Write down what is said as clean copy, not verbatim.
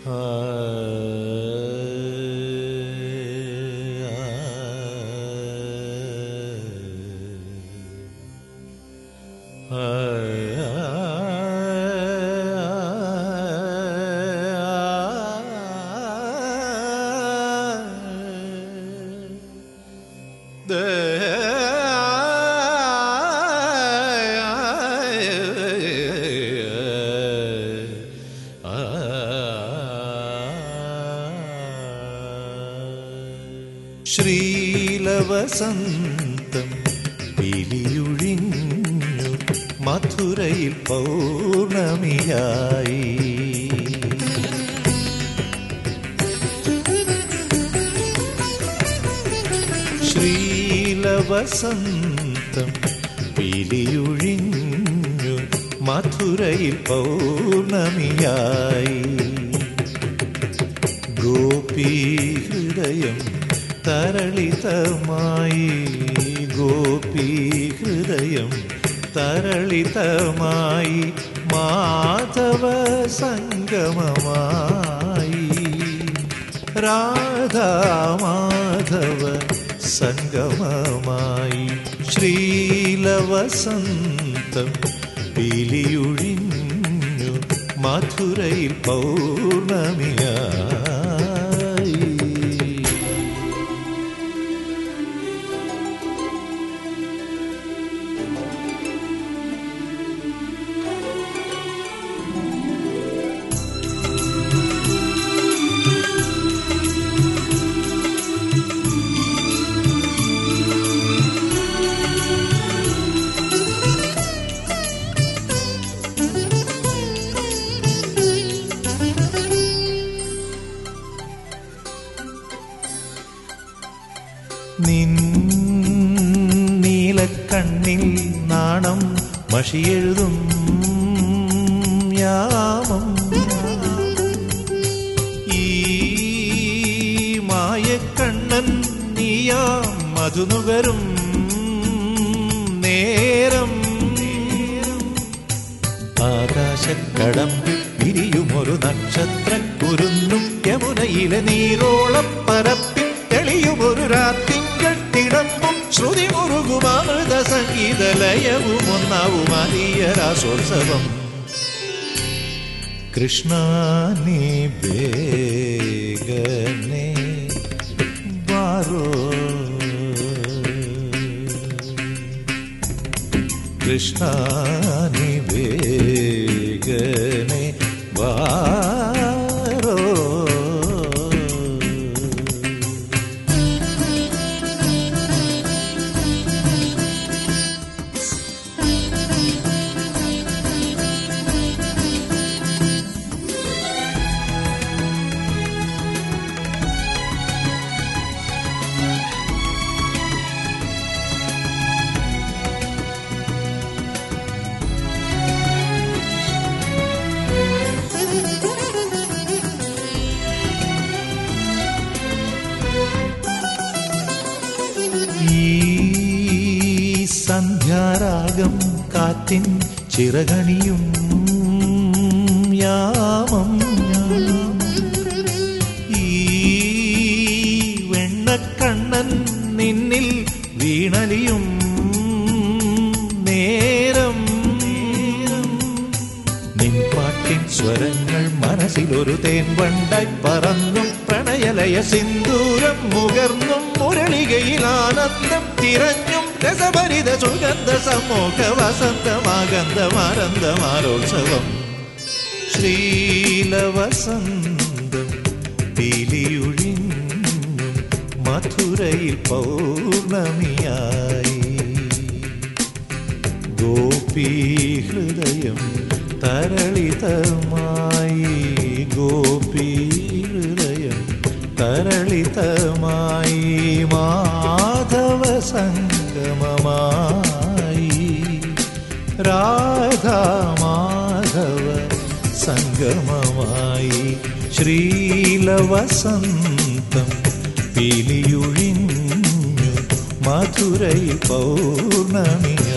ശ്രീലവസന്തം പിലിയുഴിഞ്ഞു മധുരയിൽ പൗർണമിയായി. ശ്രീലവസന്തം പിലിയുഴിഞ്ഞു മധുരയിൽ പൗർണമിയായി. ഗോപീഹൃദയം തരളിതമായി, ഗോപീഹൃദയം തരളിതമായി, മാധവ സംഗമമായി. രാധാ മാധവ സംഗമമായി. ശ്രീലവസന്തം പിലിയുഴിഞ്ഞു മധുരയിൽ പൗർണമിയായി. നിൻ നീലക്കണ്ണിൽ നാണം മഷിയെഴുതും യാമം. ഈ മായക്കണ്ണൻ നീയാം മധുനുകരും നേരം. ആകാശക്കടമ്പിൽ വിരിയുമൊരു നക്ഷത്രക്കുരുന്നും യമുനയിലെ നീരോളപ്പരപ്പിൽ തെളിയുമൊരു രാത്തിങ്കൾ തിടമ്പും ശ്രുതി മുറുകുമാമൃത സംഗീതലയവും ഒന്നാവുമാലിയ രാസോത്സവം. കൃഷ്ണ നീ വേഗനെ ബാരോ, കൃഷ്ണ നീ വേഗനെ ബാരോ. സന്ധ്യാരാഗം കാറ്റിൻ ചിറകണിയും യാമം. ഈ വെണ്ണക്കണ്ണൻ നിന്നിൽ വീണലിയും നേരം. നിൻ പാട്ടിൻ സ്വരങ്ങൾ മനസ്സിലൊരു തേൻ വണ്ടായി പറന്നും പ്രണയലയ സിന്ദൂരം മുകർന്നും മുരളികയിൽ ആനന്ദം തിരഞ്ഞും രസഭരിത സുഗന്ധ സമോഹ വസന്തമാഗന്ധമാരന്തമാരോത്സവം. ശ്രീലവസന്തം പിലിയുഴിഞ്ഞു മധുരയിൽ പൗർണമിയായി. ഗോപീഹൃദയം തരളിതമായി, ഗോപീഹൃദയം തരളിതമായി, മാധവ സംഗമമായി. രാധാ മാധവ സംഗമമായി. ശ്രീലവസന്തം പിലിയുഴിഞ്ഞു മധുരയിൽ പൗർണമിയായി.